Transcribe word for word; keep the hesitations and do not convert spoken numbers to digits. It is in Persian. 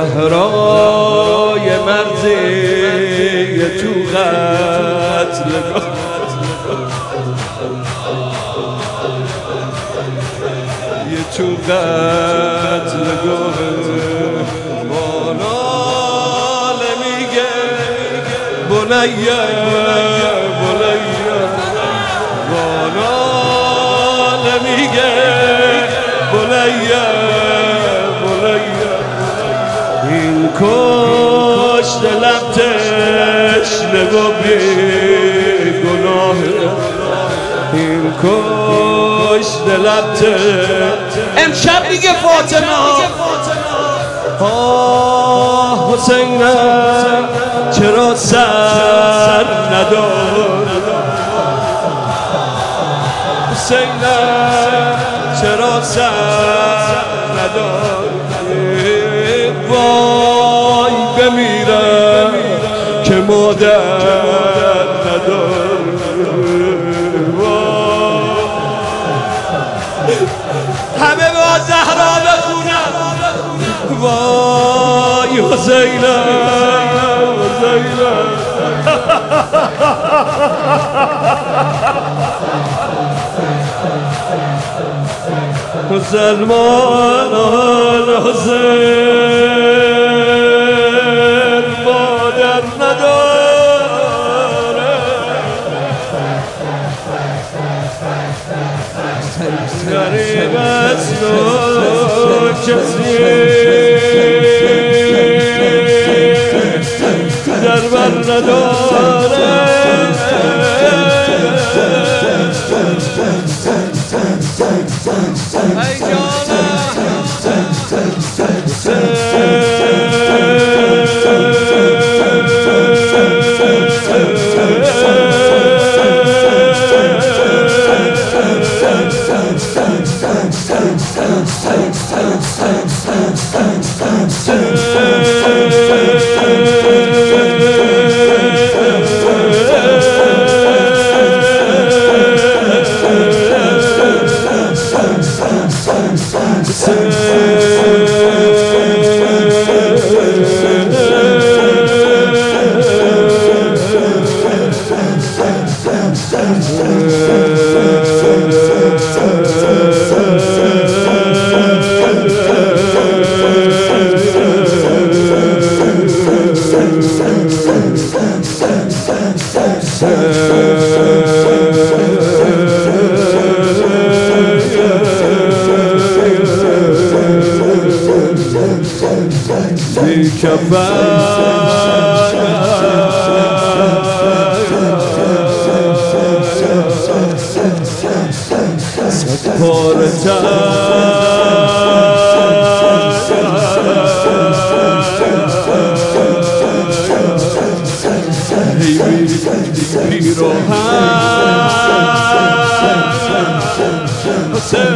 زهرای مرزی تو قتل یه تو قتل گاه مانال میگه بنیه بنیه مانال میگه بنیه بنیه این کشت لب تشنه و بی گناه این کشت لب امشب دیگه فاطمه آه حسینم چرا سر ندار حسینم چرا سر ندار وای بمیرم که مادر ندار همه با زهرا بخونم وای حسینم حسینم مسلمان حسین مادر نداره غریب است و کسی در بر نداره ای پیراهن